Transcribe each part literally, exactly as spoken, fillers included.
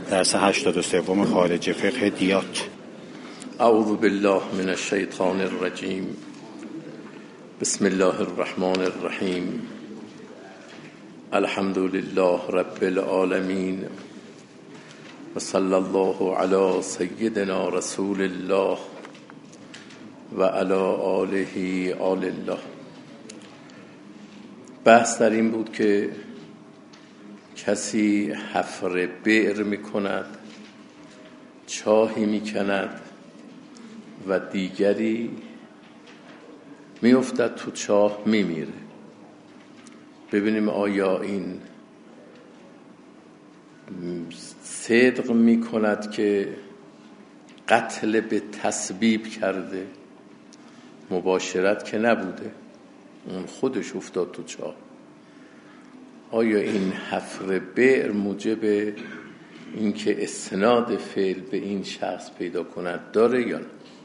درس هشتاد و سوم خارج فقه دیات. اعوذ بالله من الشیطان الرجیم. بسم الله الرحمن الرحیم. الحمد لله رب العالمین و صلی الله علی سیدنا رسول الله و علی آله آل الله. بحث در این بود که کسی حفر بئر می کند، چاهی می کند و دیگری می افتد تو چاه می میره. ببینیم آیا این صدق می کند که قتل به تسبیب کرده، مباشرت که نبوده، اون خودش افتاد تو چاه. آیا این حفر بئر موجب این که استناد فعل به این شخص پیدا کند داره یا نه؟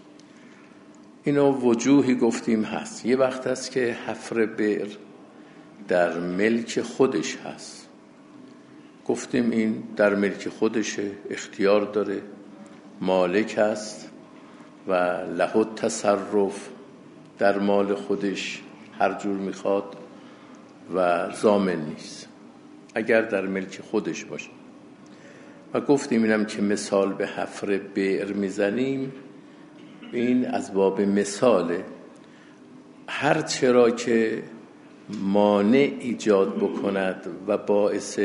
اینو وجوهی گفتیم هست. یه وقت هست که حفر بئر در ملک خودش هست، گفتیم این در ملک خودشه، اختیار داره، مالک هست و له التصرف در مال خودش هر جور میخواد و ضامن نیست اگر در ملک خودش باشه. و گفتیم اینم که مثال به حفر بئر میزنیم، این از باب مثاله. هر چرا که مانع ایجاد بکند و باعث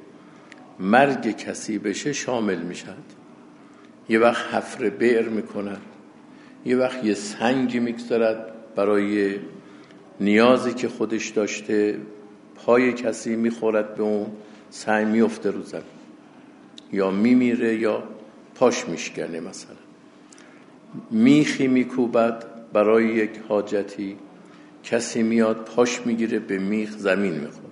مرگ کسی بشه شامل میشد. یه وقت حفر بئر میکند، یه وقت یه سنگی میگذارد برای نیازی که خودش داشته، پای کسی میخورد به اون سنگ میفته رو زمین یا میمیره یا پاش میشکنه. مثلا میخی میکوبد برای یک حاجتی، کسی میاد پاش میگیره به میخ زمین میخوره.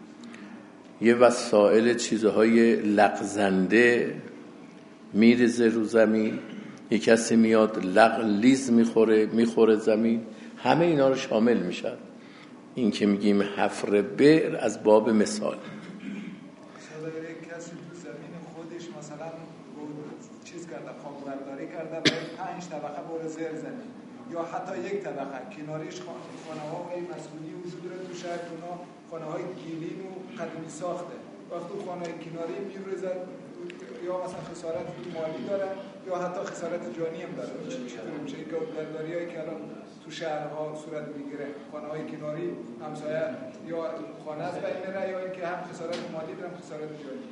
یه وسایل چیزهای لغزنده میریزه رو زمین، یه کسی میاد لغ لیز میخوره میخوره زمین. همه اینا رو شامل میشن. این که میگیم حفر بئر از باب مثال. مثلا یک کسی تو زمین خودش مثلا چیز کرده، خاک برداری کرده و پنج طبقه بر زیر زمین یا حتی یک طبقه کنارش خانه ها و مسئولی وجود داره تو شهر، اونا خانه های گیلین و قدیمی ساخته. وقتی خانه کناری میریزد یا مثلا خسارت مالی داره یا حتی خسارت جانی هم داره. میشه که برداری هایی که الان تو شهرها صورت میگیره، خانه های کناری همسایه یا خانه از بین میره یا اینکه هم خسارت مالی داره هم خسارت جانی.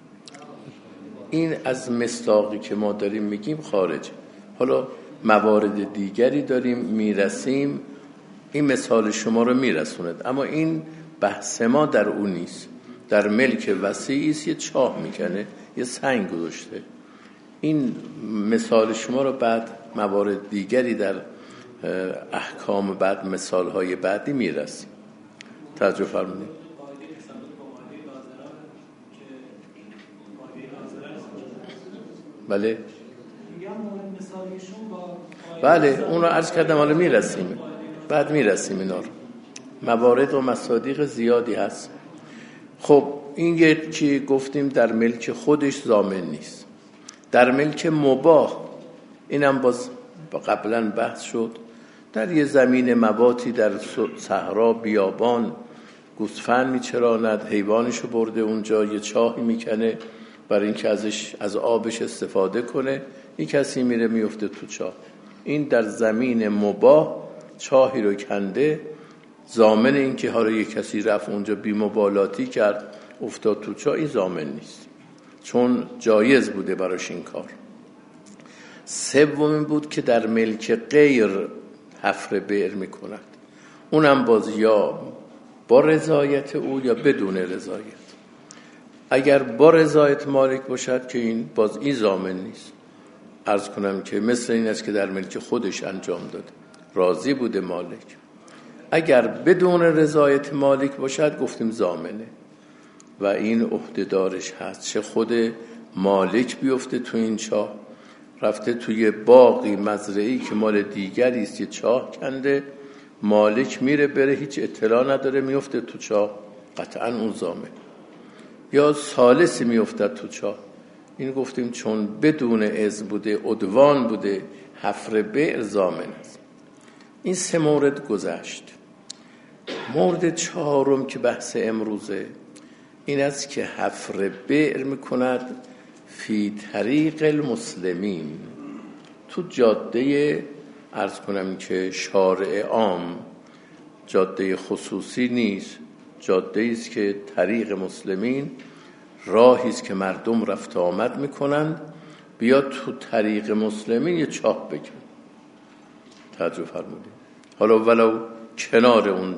این از مصداقی که ما داریم میگیم خارجه. حالا موارد دیگری داریم میرسیم، این مثال شما رو میرسوند، اما این بحث ما در اون نیست. در ملک وسیعی است، یه چاه میکنه، یه سنگ گذاشته. این مثال شما رو بعد موارد دیگری در احکام بعد، مثالهای بعدی میرسیم. توجه فرمودید. بله بله اون رو عرض کردم، حالا میرسیم بعد میرسیم اینا رو. موارد و مصادیق زیادی هست. خب این یکی گفتیم در ملک خودش ضامن نیست. در ملک مباح، اینم باز قبلا بحث شد، در یه زمین مواتی در صحرا بیابان گوسفند میچراند، حیوانشو برده اونجا، یه چاهی میکنه برای اینکه ازش از آبش استفاده کنه، یک کسی میره میفته تو چاه. این در زمین مباح چاهی رو کنده، ضامن این که حالا یک کسی رفت اونجا بی‌مبالاتی کرد افتاد تو چاه، این ضامن نیست چون جایز بوده براش این کار. سومین بود که در ملک غیر حفر بئر میکند، اونم باز یا با رضایت او یا بدون رضایت. اگر با رضایت مالک باشد که این باز این ضامن نیست. عرض کنم که مثل این است که در ملک خودش انجام داده، راضی بوده مالک. اگر بدون رضایت مالک باشد گفتیم ضامنه و این عهده‌دارش هست. چه خود مالک بیفته تو این چاه، رفته توی باقی مزرعی که مال دیگری است، یه چاه کنده، مالک میره بره هیچ اطلاع نداره میفته تو چاه، قطعا اون ضامن. یا ثالثی میافتد تو چاه، این گفتیم چون بدون اذن بوده، عدوان بوده، حفر بئر ضامن است. این سه مورد گذشت. مورد چهارم که بحث امروزه این است که حفر بئر میکند فی طریق المسلمین، تو جاده عرض کنم که شارع عام، جاده خصوصی نیست، جاده است که طریق مسلمین، راهی است که مردم رفت آمد میکنند، بیا تو طریق مسلمین یه چاه بکن. توجه فرمودید؟ حالا ولو کنار اون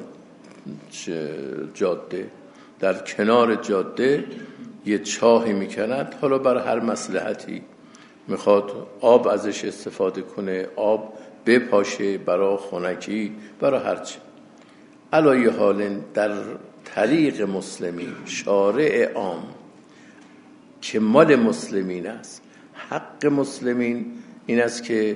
جاده، در کنار جاده یه چاهی میکند، حالا بر هر مصلحتی میخواد آب ازش استفاده کنه، آب بپاشه، برای خنکی، برای هرچی. علای حال در طریق مسلمین، شارع عام که مال مسلمین است، حق مسلمین این است که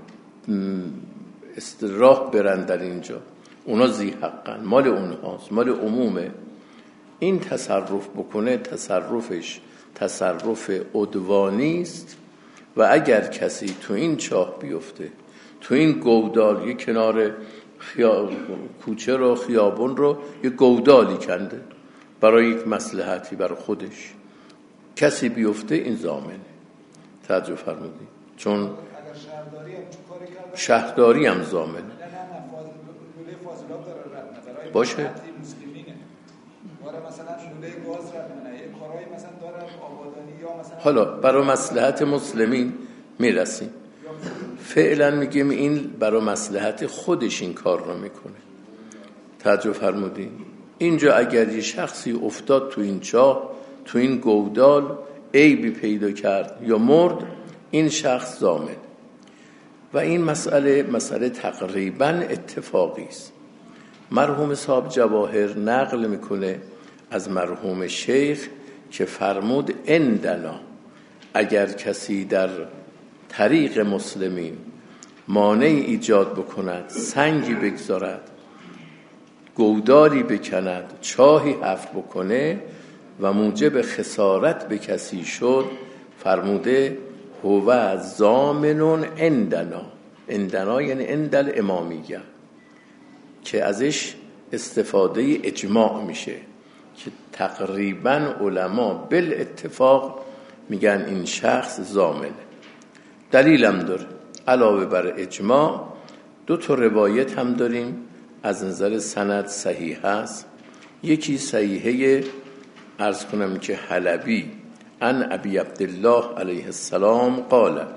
راه برن در اینجا، اونا ذی حقن، مال اونهاست، مال عمومه. این تصرف بکنه تصرفش تصرف عدوانی است و اگر کسی تو این چاه بیفته، تو این گودال، یه کنار خیا... کوچه رو، خیابون رو یه گودالی کنده برای یک مصلحتی برای خودش، کسی بیفته این ضامنه. توجه فرمودید؟ چون اگر شهرداری هم کاری کرده، شهرداری هم ضامنه. نه نه نه لوله فاضلاب داره رد برای باشه. مسلمینه. برای مثلا لوله گاز رد نه، یه کارایی مثلا داره آبادانی یا مثلا حالا برای مصلحت مسلمین میرسیم. فعلا میگیم این برای مصلحت خودش این کار رو میکنه. توجه فرمودین؟ اینجا اگر یه شخصی افتاد تو این چاه، تو این گودال، عیبی پیدا کرد یا مرد، این شخص ضامن. و این مسئله مسئله تقریبا اتفاقی است. مرحوم صاحب جواهر نقل میکنه از مرحوم شیخ که فرمود اندنا، اگر کسی در طریق مسلمین مانع ایجاد بکند، سنگی بگذارد، گودالی بکند، چاهی حفر بکنه و موجب خسارت به کسی شد، فرموده هو ضامن اندنا. اندنا یعنی اندل امامیه، که ازش استفاده اجماع میشه که تقریبا علما بالاتفاق میگن این شخص ضامنه. دلیلم داره، علاوه بر اجماع دو تا روایت هم داریم از نظر سند صحیح هست. یکی صحیحه عرض کنم که حلبی عن ابی عبدالله علیه السلام قال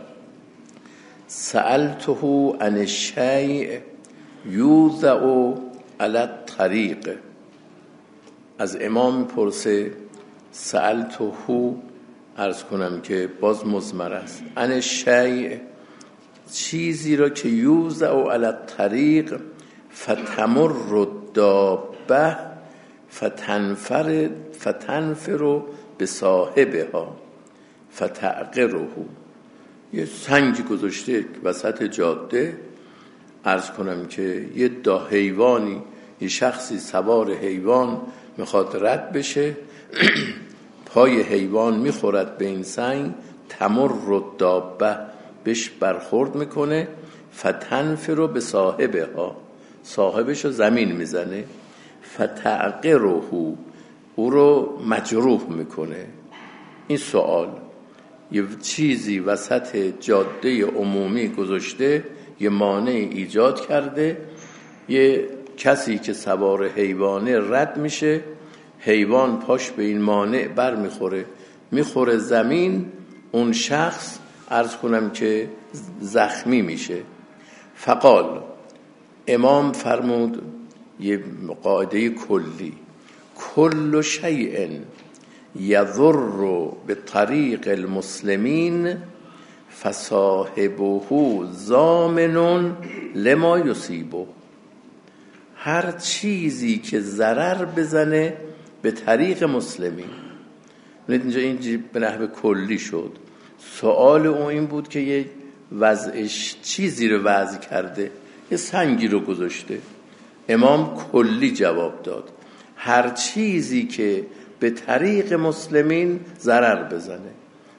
سألته عن الشیء یوضع علی الطریق. از امام پرسه، سألته عرض کنم که باز مضمر است، عن الشیء، چیزی را که یوضع علی الطریق فتمر الدابه فتنفر فتنفر به صاحبها فتعقره. یه سنگی گذاشته وسط جاده، عرض کنم که یه دا حیوانی، یه شخصی سوار حیوان میخواد رد بشه، پای حیوان میخورد به این سنگ، تمر الدابه بهش برخورد میکنه، فتنفر به صاحبها، صاحبش رو زمین میزنه، فتعقره، او رو مجروح میکنه. این سوال، یه چیزی وسط جاده عمومی گذاشته، یه مانع ایجاد کرده، یه کسی که سوار حیوانه رد میشه، حیوان پاش به این مانع بر میخوره، میخوره زمین، اون شخص عرض کنم که زخمی میشه. فقال، امام فرمود یه قاعده کلی، کل شیء یضر به طریق المسلمین فصاحبه ضامن لما یصیبه. هر چیزی که ضرر بزنه به طریق مسلمین. اینجا این به نحو کلی شد. سوال او این بود که یه وضعش چیزی رو وضع کرده، یه سنگی رو گذاشته. امام کلی جواب داد، هر چیزی که به طریق مسلمین ضرر بزنه.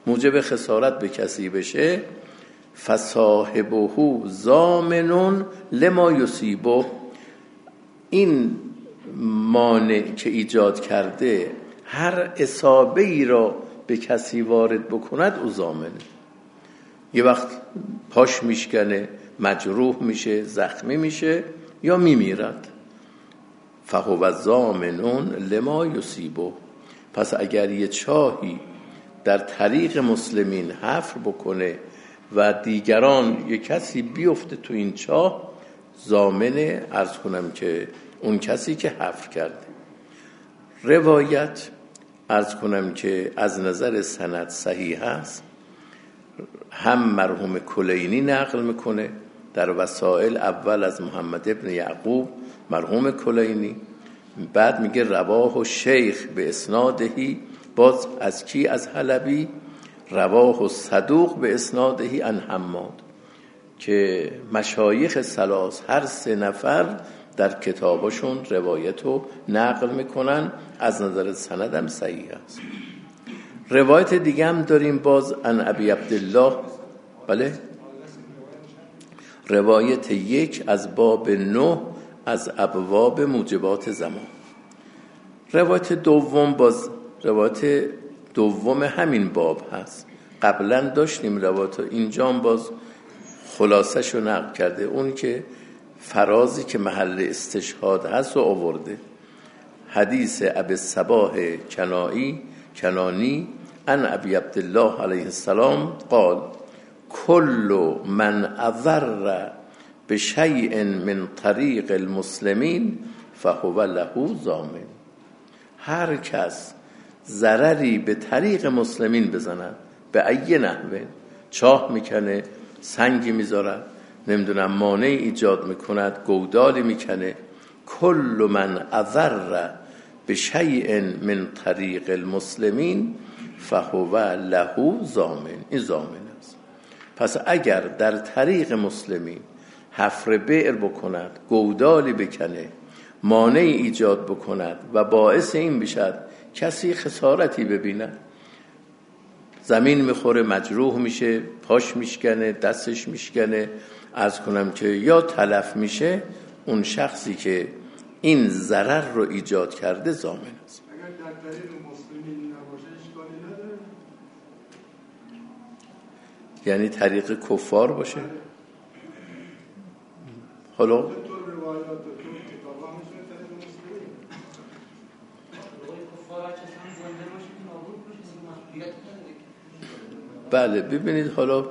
موجب خسارت به کسی بشه، فصاحبه ضامن لما یصیبه، این مانع که ایجاد کرده هر اصابه ای را به کسی وارد بکند او ضامنه. یه وقت پاش میشکنه، مجروح میشه، زخمی میشه یا میمیرد. فهو ضامن لما یصیبه. پس اگر یه چاهی در طریق مسلمین حفر بکنه و دیگران یه کسی بیفته تو این چاه، ضامنه، عرض کنم که اون کسی که حفر کرده. روایت عرض کنم که از نظر سند صحیح است. هم مرحوم کلینی نقل میکنه در وسائل، اول از محمد ابن یعقوب مرحوم کلینی، بعد میگه رواه شیخ به اسنادهی، باز از کی؟ از حلبی. رواه صدوق به اسنادهی عن حماد، که مشایخ ثلاث هر سه نفر در کتابشون روایتو نقل میکنن، از نظر سندم صحیح است. روایت دیگه هم داریم باز عن ابی عبدالله، بله، روایت یک از باب نه از ابواب موجبات زمان. روایت دوم باز روایت دوم همین باب هست، قبلا داشتیم روایت، اینجا باز خلاصه شو نقل کرده، اون که فرازی که محل استشهاد هست و آورده. حدیث ابی الصباح کنایی کنانی ان ابی عبدالله علیه السلام قال کل من اضر بشیء من طریق المسلمین فهو له ضامن. هر کس ضرری به طریق مسلمین بزند، به ای نحوه، چاه میکنه، سنگی میذارد، نمیدونم مانع ایجاد میکند، گودالی میکنه، کل من اضر بشیء من طریق المسلمین فهو له ضامن. این ضامن است. پس اگر در طریق مسلمین حفر بئر بکند، گودالی بکنه، مانع ایجاد بکند و باعث این بشد کسی خسارتی ببیند، زمین میخوره، مجروح میشه، پاش میشکنه، دستش میشکنه، عرض کنم که یا تلف میشه، اون شخصی که این ضرر رو ایجاد کرده ضامن است. اگر در طریق مسلمین نباشه اشکالی نداره؟ یعنی طریق کفار باشه؟ حالا بله، ببینید حالا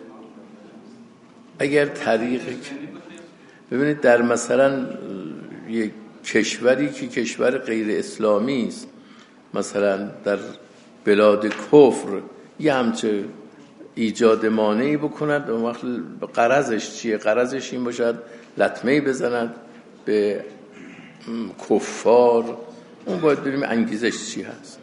اگر طریق، ببینید در مثلا یک کشوری که کشور غیر اسلامی است، مثلا در بلاد کفر، یه همچه ایجاد مانعی بکند، اون وقت غرضش چیه؟ غرضش این باشد لطمه‌ای بزند به کفار، اون باید ببینیم انگیزش چی هست.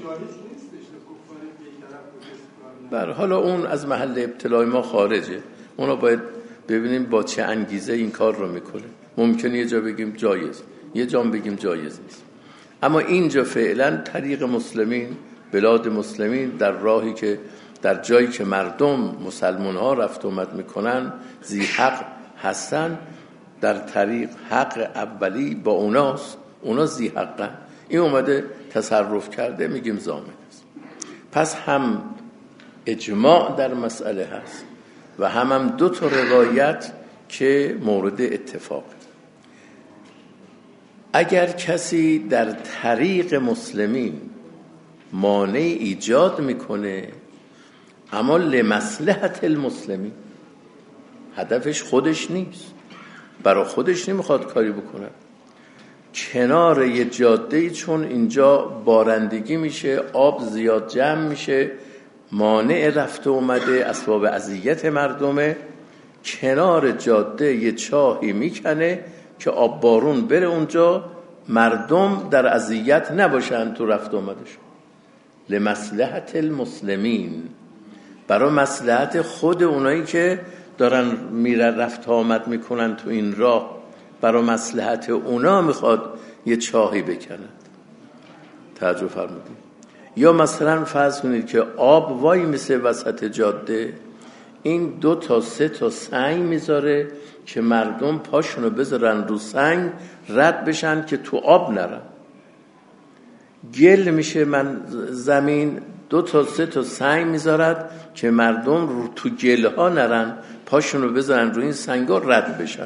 بله، حالا اون از محل ابتلای ما خارجه، اونا باید ببینیم با چه انگیزه این کار رو میکنه. ممکنه یه جا بگیم جایز، یه جا بگیم جایز نیست، اما اینجا فعلا طریق مسلمین، بلاد مسلمین، در راهی که در جایی که مردم مسلمان ها رفت اومد میکنن، ذی حق هستن، در طریق حق اولی با اوناست، اونا ذی حقن، این اومده تصرف کرده، میگیم ضامن است. پس هم اجماع در مسئله هست و هم هم دو تا روایت که مورد اتفاق. اگر کسی در طریق مسلمین مانع ایجاد میکنه، اما لمصلحت المسلمین، هدفش خودش نیست، برای خودش نمیخواد کاری بکنه، کنار یه جاده، چون اینجا بارندگی میشه، آب زیاد جمع میشه، مانع رفت و اومده، اسباب اذیت مردمه، کنار جاده یه چاهی میکنه که آب بارون بره اونجا، مردم در اذیت نباشن تو رفت و اومدشون، لمصلحت المسلمین، برای مصلحت خود اونایی که دارن میرن رفت آمد میکنن تو این راه، برای مصلحت اونا میخواد یه چاهی بکند. توجه فرمودید؟ یا مثلا فرض کنید که آب وای میسه وسط جاده، این دو تا سه تا سنگ میذاره که مردم پاشونو بذارن رو سنگ رد بشن که تو آب نرن. گل میشه من زمین، دو تا سه تا سنگ میذارد که مردم رو تو گل ها نرن، پاشونو بذارن رو این سنگا رد بشن.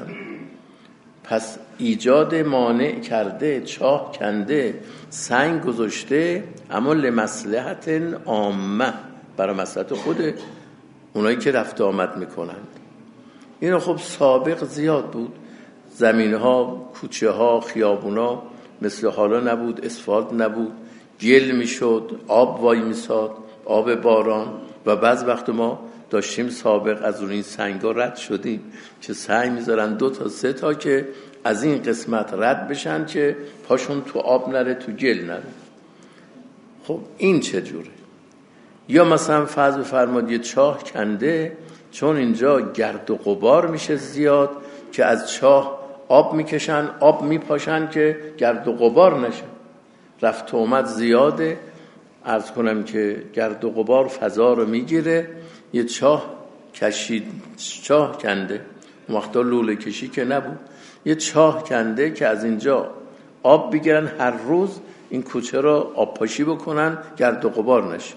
پس ایجاد مانع کرده، چاه کنده، سنگ گذاشته، اما لمصلحت عامه، برای مصلحت خود اونایی که رفت آمد میکنند. اینو خب سابق زیاد بود، زمین ها، کوچه ها، خیابون ها مثل حالا نبود، اسفالت نبود، گل میشد، آب وای میساد، آب باران. و بعض وقت ما داشتیم سابق از اون این سنگا رد شدیم که سنگ میذارن دو تا سه تا که از این قسمت رد بشن که پاشون تو آب نره، تو گل نره. خب این چجوره؟ یا مثلا فرض بفرمایید یه چاه کنده، چون اینجا گرد و غبار میشه زیاد که از چاه آب میکشن، آب میپاشن که گرد و غبار نشه. رفت و اومد زیاده، عرض کنم که گرد و غبار فضا رو میگیره. یه چاه کشید، چاه کنده، وقتا لوله کشی که نبود، یه چاه کنده که از اینجا آب بگیرن، هر روز این کوچه رو آب پاشی بکنن، گرد و غبار نشه.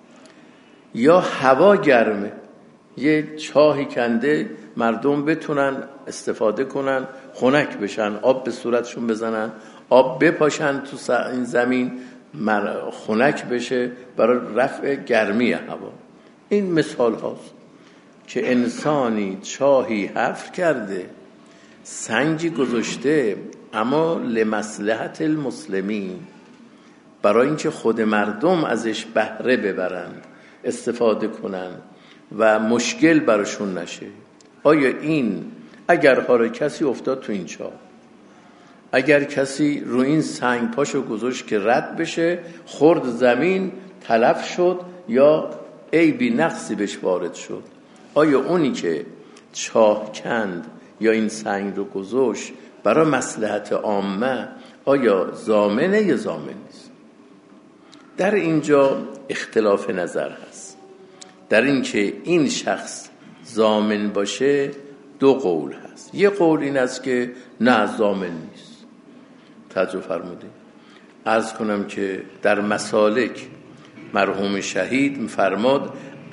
یا هوا گرمه، یه چاهی کنده مردم بتونن استفاده کنن، خنک بشن، آب به صورتشون بزنن، آب بپاشن تو این زمین، خنک بشه برای رفع گرمی هوا. این مثال هاست که انسانی چاهی حفر کرده، سنگی گذاشته، اما لمصلحت المسلمین، برای اینکه خود مردم ازش بهره ببرند، استفاده کنن و مشکل براشون نشه. آیا این اگر حالا کسی افتاد تو این چاه، اگر کسی رو این سنگ پاشو گذاشت که رد بشه، خورد زمین، تلف شد یا عیبی نقصی بهش وارد شد، آیا اونی که چاه کند یا این سنگ رو گذاشت برای مصلحت عامه، آیا ضامنه یا ضامن نیست؟ در اینجا اختلاف نظر هست. در این که این شخص ضامن باشه دو قول هست. یه قول این است که نه، ضامن نیست. توجه فرمودید. عرض کنم که در مسالک مرحوم شهید می‌فرماد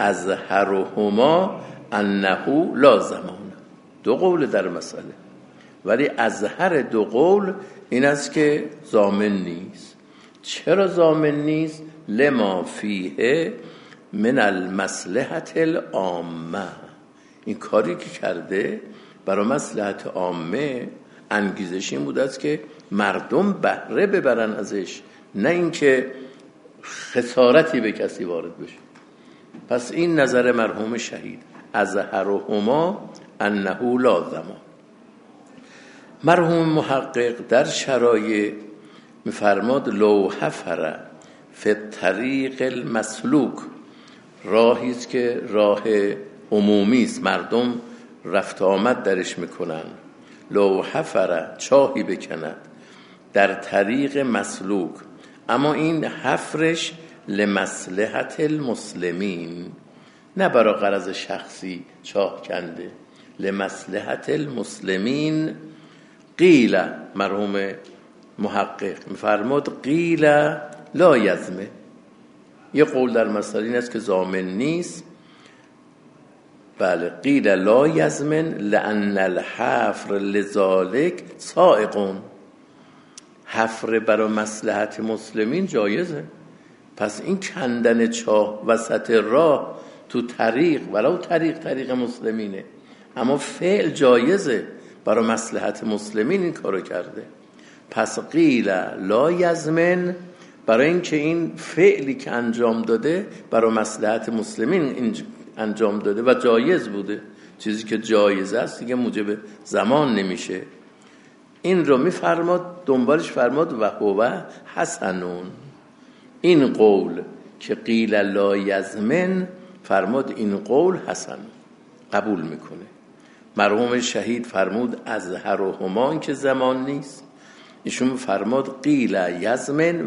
ازهرهما انه لا ضمان. دو قول در مسئله، ولی ازهر دو قول این است که ضامن نیست. چرا ضامن نیست؟ لما فیه من المصلحت العامه. این کاری که کرده برای مصلحت عامه، انگیزش این بود است که مردم بهره ببرن ازش، نه اینکه خسارتی به کسی وارد بشه. پس این نظر مرحوم شهید، ازهرهما انه لا ضمان. مرحوم محقق در شرایع میفرماد لو حفر فی الطریق المسلوک، راهی است که راه عمومی است، مردم رفت آمد درش میکنن. لو حفر، چاهی بکند در طریق مسلوک، اما این حفرش لمصلحت المسلمین، نه برای غرض شخصی چاه کنده، لمصلحت المسلمین. قیل، مرحوم محقق میفرماد قیل لا یضمن. یه قول در مسئله این است که ضامن نیست. بله، قیل لا یضمن لان الحفر لذالک سائغون. حفر برای مصلحت مسلمین جایزه. پس این کندن چاه وسط راه تو طریق، ولو طریق طریق مسلمینه، اما فعل جایزه، برای مصلحت مسلمین این کارو کرده. پس قیل لا یضمن، برای اینکه این فعلی که انجام داده برای مصلحت مسلمین این انجام داده و جایز بوده. چیزی که جایز است دیگه موجب زمان نمیشه. این رو میفرماد، دنبالش فرماد و هو حسنون. این قول که قیل لا یضمن، فرماد این قول حسن، قبول میکنه. مرحوم شهید فرمود ازهرهما، این که زمان نیست. ایشون فرماد قیل یضمن،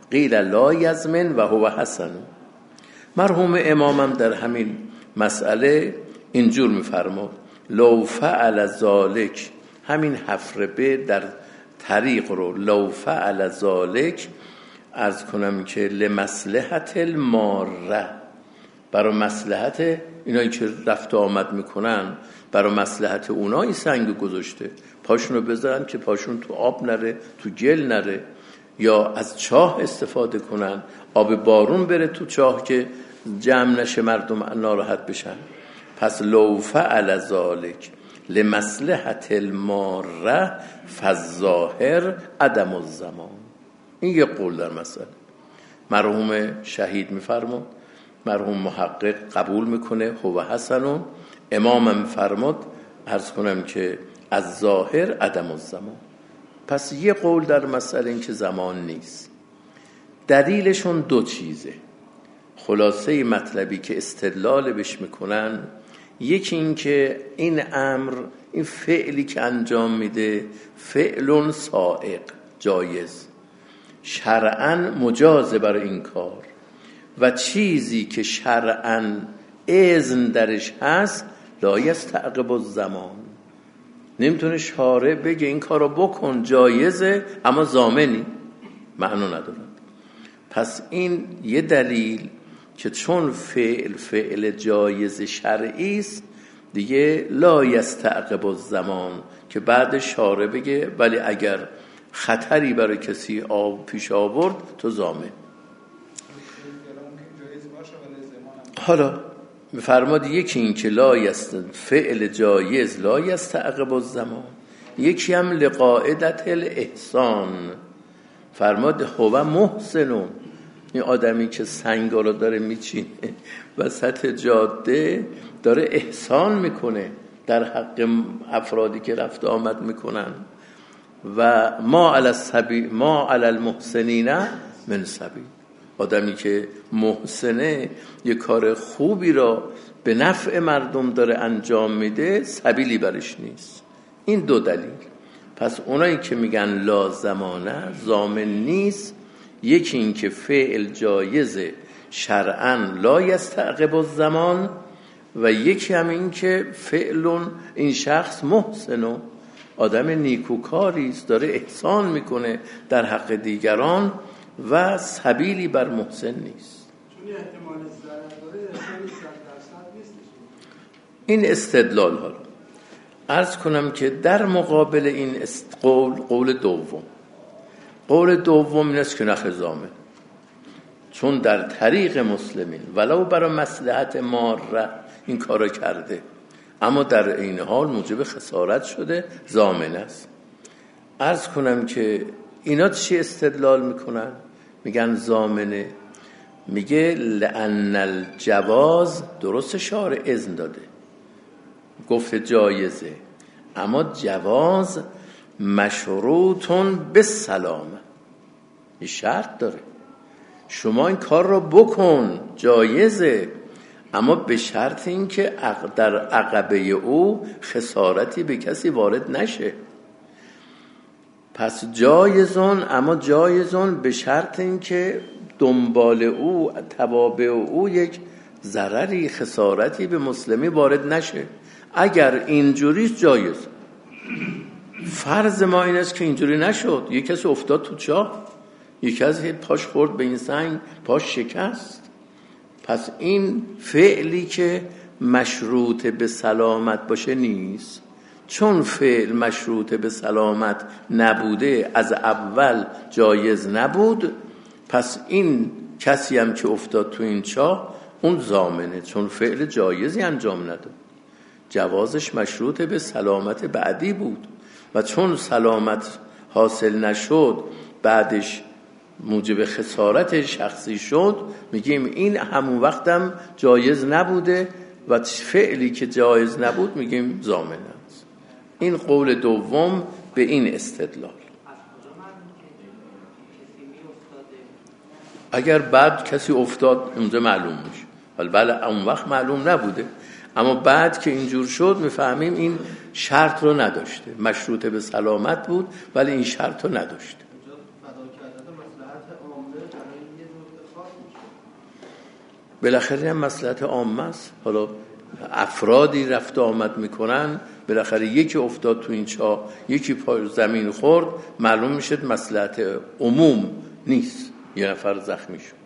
قیل لا یزمن و هو حسن. مرحوم امامم در همین مسئله اینجور میفرماد لو فعل ذالک، همین حفر به در طریق رو لو فعل ذالک عرض کنم که لمصلحت الماره، برای مصلحت اینایی که رفت و آمد میکنن، برای مصلحت اونا این سنگ گذاشته، پاشونو بذارن که پاشون تو آب نره، تو گل نره، یا از چاه استفاده کنن، آب بارون بره تو چاه که جمع نشه مردم ناراحت بشن. پس لو فعل ذالک لمصلحت الماره فالظاهر عدم الزمان. این یه قول در مسئله. مرحوم شهید میفرماد، مرحوم محقق قبول میکنه هو حسن، امامم فرماد عرض کنم که از ظاهر عدم الزمان. پس یه قول در مسئله این که زمان نیست. دلیلشون دو چیزه. خلاصه مطلبی که استدلال بش میکنن، یکی این که این امر، این فعلی که انجام میده فعل سائق، جایز، شرعاً مجازه برای این کار، و چیزی که شرعاً اذن درش هست لا یستعقب الزمان. نمیتونه شارع بگه این کارو بکن جایزه اما ضامنی، معنی نداره. پس این یه دلیل که چون فعل فعل جایز شرعی است دیگه لا یستعقب الزمان، که بعد شارع بگه ولی اگر خطری برای کسی آب پیش آورد تو ضامن. حالا فرماد یکی این که لا یست فعل جایز لا یستعقب الزمان، یکی هم لقاعدت الاحسان. فرماد هو محسنون، این آدمی که سنگا رو داره میچینه وسط جاده داره احسان میکنه در حق افرادی که رفت آمد میکنن. و ما علی السبیل ما علی المحسنین من سبیل، آدمی که محسنه یه کار خوبی را به نفع مردم داره انجام میده، سبیلی برش نیست. این دو دلیل. پس اونایی که میگن لا زمانه، ضامن نیست، یکی این که فعل جایزه شرعاً لا یستعقب الزمان، و یکی هم این که فعل این شخص محسن، آدم نیکوکاری است، داره احسان میکنه در حق دیگران و سبیلی بر محسن نیست. چون احتمال ضرر داره، احتمال صد درصد نیست. این استدلال. حالا عرض کنم که در مقابل این قول قول دوم، قول دوم این است که نخ ضامن، چون در طریق مسلمین ولو برای مصلحت ماره این کارو کرده اما در این حال موجب خسارت شده، ضامن است. عرض کنم که اینا چی استدلال میکنن؟ میگن ضامنه، میگه لأن الجواز، درست شارع اذن داده گفت جایزه، اما جواز مشروطون به سلامه، یه شرط داره، شما این کار رو بکن جایزه اما به شرط این که در عقبه او خسارتی به کسی وارد نشه. پس جایزون، اما جایزون به شرط این که دنبال او توابع او یک ضرری خسارتی به مسلمی وارد نشه. اگر اینجوری جایز، فرض ما این است که اینجوری نشد، یک کسی افتاد تو چاه، یک کسی پاش خورد به این سنگ پاش شکست، پس این فعلی که مشروط به سلامت باشه نیست. چون فعل مشروط به سلامت نبوده، از اول جایز نبود، پس این کسی هم که افتاد تو این چاه اون ضامنه، چون فعل جایزی انجام نداد، جوازش مشروط به سلامت بعدی بود و چون سلامت حاصل نشد بعدش موجب خسارت شخصی شد، میگیم این همون وقتم جایز نبوده و فعلی که جایز نبود میگیم ضامن است. این قول دوم به این استدلال. اگر بعد کسی افتاد اونجا معلوم میشه، ولی بله اون وقت معلوم نبوده، اما بعد که اینجور شد میفهمیم این شرط رو نداشته، مشروط به سلامت بود ولی این شرط رو نداشته. بالاخره هم مصلحت عامه است. حالا افرادی رفت آمد میکنن، بالاخره یکی افتاد تو این چاه، یکی پای زمین خورد، معلوم میشه مصلحت عموم نیست، یه نفر زخمی شد.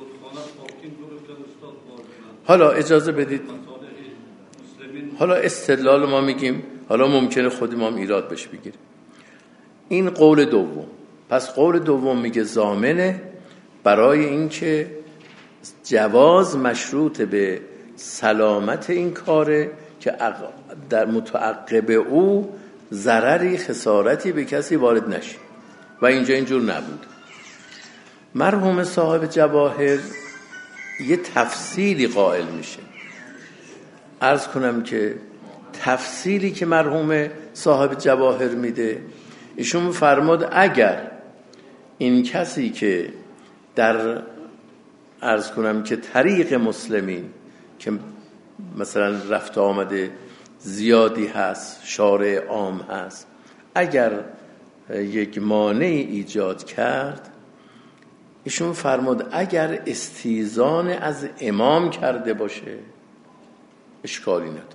حالا اجازه بدید، حالا استدلال ما میگیم، حالا ممکنه خود ما هم ایراد بهش بگیریم. این قول دوم. پس قول دوم میگه ضامنه برای اینکه جواز مشروط به سلامت این کاره که در متعقب او ضرری خسارتی به کسی وارد نشه و اینجا اینجور نبود. مرحوم صاحب جواهر یه تفصیلی قائل میشه. عرض کنم که تفصیلی که مرحوم صاحب جواهر میده، ایشون فرماد اگر این کسی که در عرض کنم که طریق مسلمین که مثلا رفت آمده زیادی هست، شارع عام هست، اگر یک مانعی ایجاد کرد، ایشون فرمود اگر استیزان از امام کرده باشه اشکالی نداره،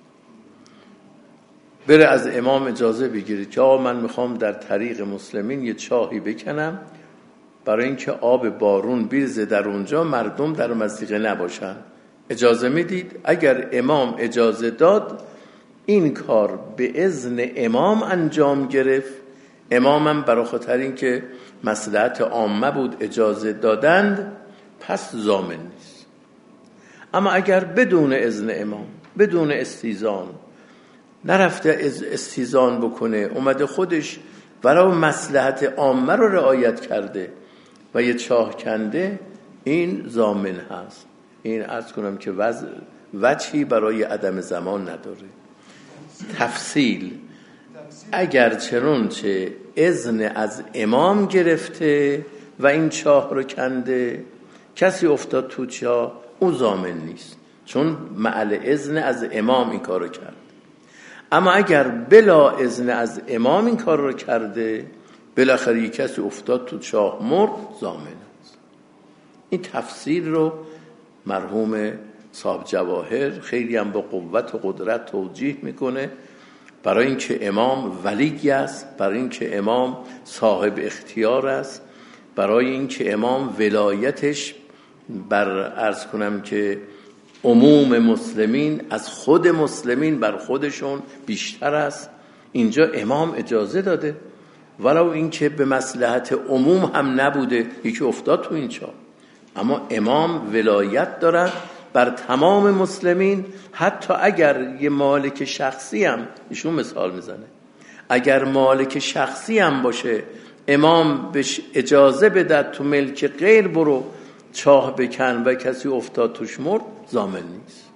بره از امام اجازه بگیره که آقا من میخوام در طریق مسلمین یه چاهی بکنم برای اینکه آب بارون بیرزه در اونجا، مردم در مضیقه نباشن، اجازه میدید؟ اگر امام اجازه داد این کار به اذن امام انجام گرفت، امامم برای خاطر اینکه مصلحت عامه بود اجازه دادند، پس ضامن نیست. اما اگر بدون اذن امام، بدون استیزان، نرفته استیزان بکنه، اومده خودش برای مصلحت عامه رو رعایت کرده و یه چاه کنده، این ضامن هست. این عرض کنم که وضع وجهی برای عدم زمان نداره. تفصیل اگر چنانچه اذن از امام گرفته و این چاه رو کنده، کسی افتاد تو چاه، او ضامن نیست، چون معل اذن از امام این کار رو کرد. اما اگر بلا اذن از امام این کار رو کرده، بالاخره یک کسی افتاد تو چاه مرد، ضامن است. این تفسیر رو مرحوم صاحب جواهر خیلی هم با قوت و قدرت توجیه میکنه، برای اینکه امام ولی است، برای اینکه امام صاحب اختیار است، برای اینکه امام ولایتش بر عرض کنم که عموم مسلمین از خود مسلمین بر خودشون بیشتر است. اینجا امام اجازه داده، ولو اینکه به مصلحت عموم هم نبوده، یکی افتاد تو این چاه، اما امام ولایت دارد بر تمام مسلمین. حتی اگر یه مالک شخصی هم، ایشون مثال میزنه، اگر مالک شخصی هم باشه، امام بهش اجازه بده تو ملک غیر برو چاه بکن و کسی افتاد توش مرد، ضامن نیست،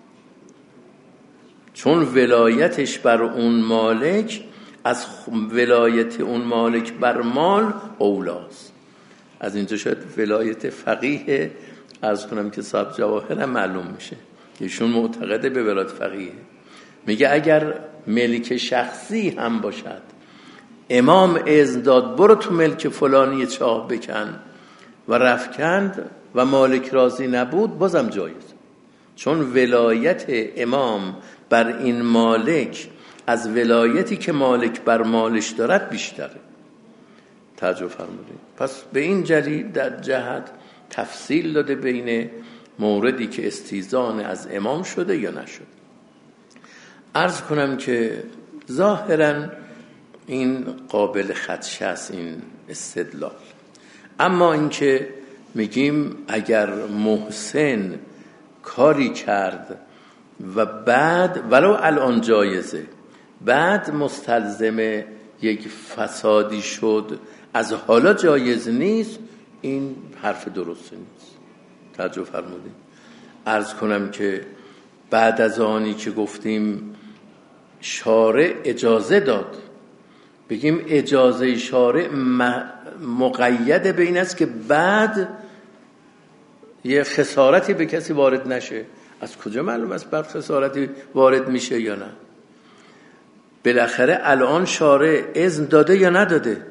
چون ولایتش بر اون مالک از ولایت اون مالک بر مال اولاست. از اینجا شاید ولایت فقیه عرض کنم که صاحب جواهر هم معلوم میشه، ایشون معتقده به ولایت فقیه. میگه اگر ملک شخصی هم باشد، امام اذن داد برو تو ملک فلانی چاه بکن و رفکند و مالک راضی نبود، بازم جایز، چون ولایت امام بر این مالک از ولایتی که مالک بر مالش دارد بیشتره. توجه فرمودید؟ پس به این جلی در جهت تفصیل داده بین موردی که استیزان از امام شده یا نشده. عرض کنم که ظاهراً این قابل خدشه است این استدلال، اما اینکه میگیم اگر محسن کاری کرد و بعد ولو الان جایزه، بعد مستلزم یک فسادی شد، از حالا جایز نیست، این حرف درسته نیست. توجه فرمودید؟ عرض کنم که بعد از آنی که گفتیم شارع اجازه داد، بگیم اجازه شارع مقید به این است که بعد یه خسارتی به کسی وارد نشه. از کجا معلوم است بعد خسارتی وارد میشه یا نه؟ بالاخره الان شارع اذن داده یا نداده؟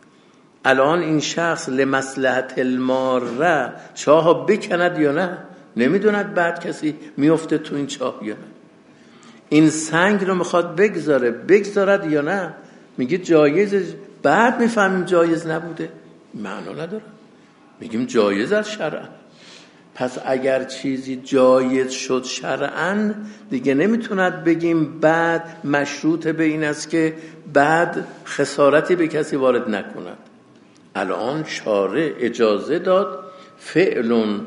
الان این شخص لمصلحت الماره چاها بکند یا نه؟ نمیدوند بعد کسی میفته تو این چاه یا نه. این سنگ رو میخواد بگذاره، بگذارد یا نه. میگه جایز، بعد میفهمیم جایز نبوده، معنا نداره. میگیم جایز از شرعا. پس اگر چیزی جایز شد شرعا دیگه نمیتوند بگیم بعد مشروط به این است که بعد خسارتی به کسی وارد نکند. الان شارع اجازه داد فعل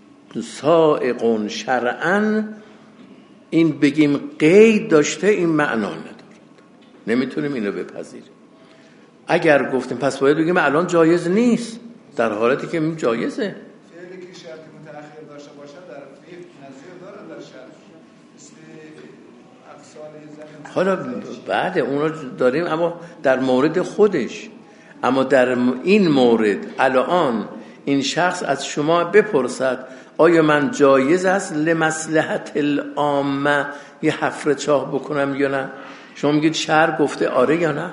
سائق شرعا، این بگیم قید داشته این معنا ندارد، نمیتونیم اینو بپذیریم. اگر گفتیم پس باید بگیم الان جایز نیست، در حالتی که این جایزه. فعلی که شرط متأخر داشته باشه در فقه نظیر داره در شرط مثل اقصال زمین. حالا بعد اون رو داریم اما در مورد خودش. اما در این مورد الان این شخص از شما بپرسد آیا من جایز است لمصلحت العامه یه حفر چاه بکنم یا نه؟ شما میگید شرع گفته آره یا نه؟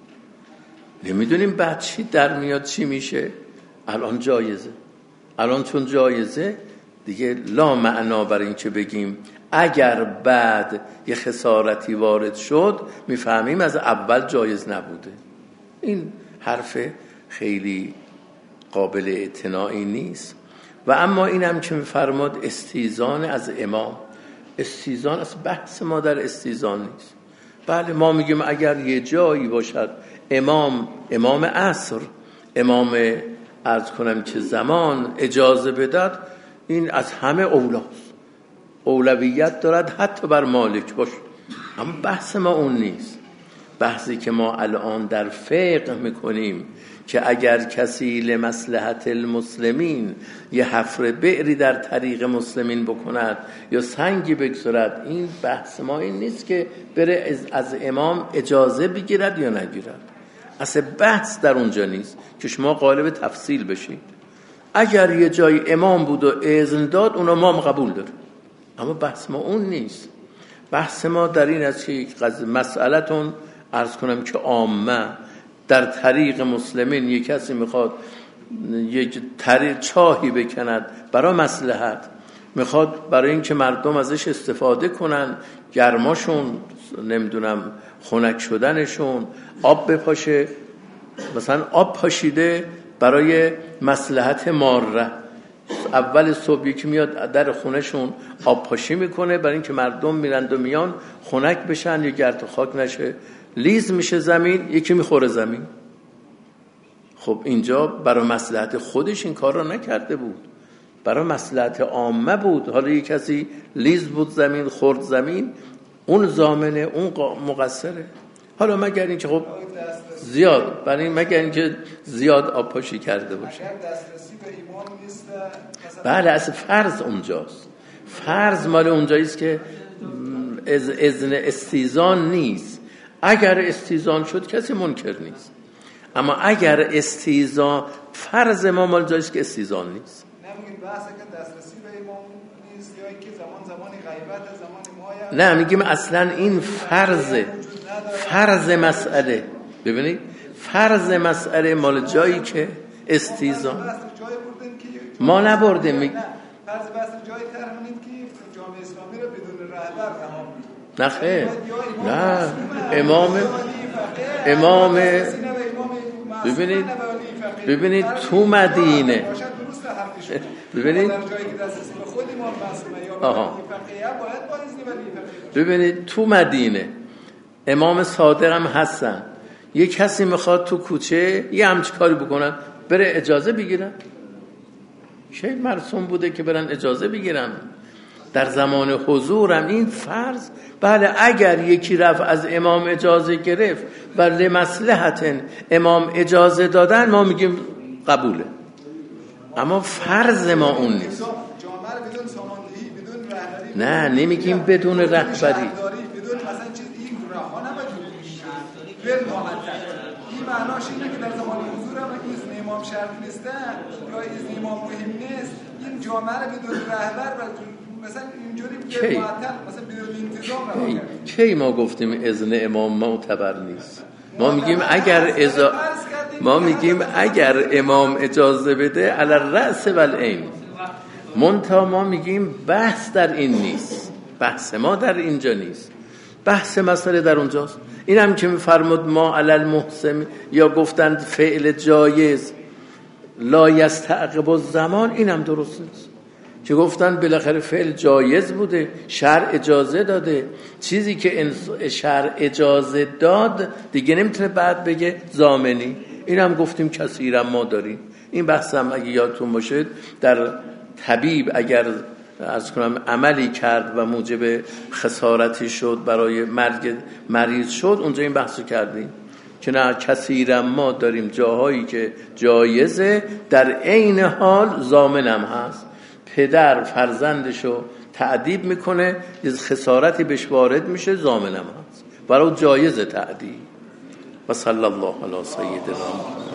نمیدونیم بعد چی در میاد چی میشه. الان جایزه. الان چون جایزه دیگه لا معنا برای این که بگیم اگر بعد یه خسارتی وارد شد میفهمیم از اول جایز نبوده. این حرف خیلی قابل اعتنایی نیست. و اما این هم که میفرماد استیزان از امام، استیزان از بحث ما در استیزان نیست. بله ما میگیم اگر یه جایی باشد امام امام عصر، امام عرض کنم که زمان اجازه بداد، این از همه اولاست، اولویت دارد حتی بر مالک باشه. اما بحث ما اون نیست. بحثی که ما الان در فقه میکنیم که اگر کسی لمصلحت المسلمین یه حفر بئری در طریق مسلمین بکند یا سنگی بگذارد، این بحث ما این نیست که بره از, از امام اجازه بگیرد یا نگیرد. اصلا بحث در اونجا نیست که شما قالب تفصیل بشید. اگر یه جای امام بود و اذن داد اونو ما قبول داریم، اما بحث ما اون نیست. بحث ما در این است که مسئلتون عرض کنم که عامه در طریق مسلمین یک کسی میخواد یک طریق چاهی بکند برای مصلحت، میخواد برای اینکه مردم ازش استفاده کنن، گرماشون نمیدونم خنک شدنشون، آب بپاشه، مثلا آب پاشیده برای مصلحت ماره، اول صبح یکی میاد در خونهشون آب پاشی میکنه برای اینکه مردم میرند و میان خنک بشن یا گرد و خاک نشه، لیز میشه زمین، یکی میخوره زمین. خب اینجا برای مصلحت خودش این کار رو نکرده بود، برای مصلحت عامه بود. حالا یک کسی لیز بود زمین، خورد زمین، اون ضامنه، اون مقصره. حالا مگر اینکه خب زیاد برای مگر اینکه زیاد آب پاشی کرده باشه. بله اصلا فرض اونجاست. فرض مال اونجاییست که از اذن استیزان نیست. اگر استیزان شد کسی منکر نیست، اما اگر استیزان فرض ما مال جاییست که استیزان نیست. نمیگیم بحث که دسترسی به امام نیست یا اینکه زمان زمانی غیبت زمان ما، نه میگیم اصلا این فرض فرض مسئله. ببینید فرض مسئله مال جایی که استیزان ما نبردیم. می... فرض بحث جای طرح کنید که جامعه اسلامی رو بدون رهبر رها کنید. نه خیر، نه امام امام ببینید ببینید تو مدینه ببینید آها ببینید تو مدینه امام صادق هم هستن، یه کسی میخواد تو کوچه یه همچی کاری بکنن بره اجازه بگیرن. چه مرسوم بوده که برن اجازه بگیرن؟ در زمان حضورم این فرض. بله اگر یکی رفت از امام اجازه گرفت و لمصلحت امام اجازه دادن ما میگیم قبوله، اما فرض ما اون نیست. نه نمیگیم بدون رهبری، بدون مثلا چیز این راه نباید این معناش اینه که در زمان حضور هم اذن امام شرط نیستن یا اذن امام مهم نیست، این جامعه رو بدون رهبر و مثلا اینجوری معطل مثلا بدون انتظام راه کرد. کی ما گفتیم اذن امام معتبر نیست؟ ما میگیم اگر ازا... ما میگیم اگر امام اجازه بده علی الرأس و العین. منتها ما میگیم بحث در این نیست، بحث ما در اینجا نیست، بحث مسئله در اونجاست. این هم که میفرمود ما علل محسن یا گفتند فعل جایز لا یستعقب الزمان، این هم درست نیست که گفتن بالاخره فعل جایز بوده، شرع اجازه داده، چیزی که شرع اجازه داد دیگه نمیتونه بعد بگه ضامنی. این هم گفتیم کثیرا ما داریم. این بحث هم اگه یادتون باشه در طبیب اگر از کنم عملی کرد و موجب خسارتی شد برای مرگ مریض شد، اونجا این بحثو کردیم که نه کثیرا ما داریم جاهایی که جایزه در عین حال ضامن هم هست. پدر فرزندشو تعذیب میکنه، یه خسارتی بهش وارد میشه، ضامن هم هست، برای جایز تعذیب. و صلی الله علی سیدنا محمد.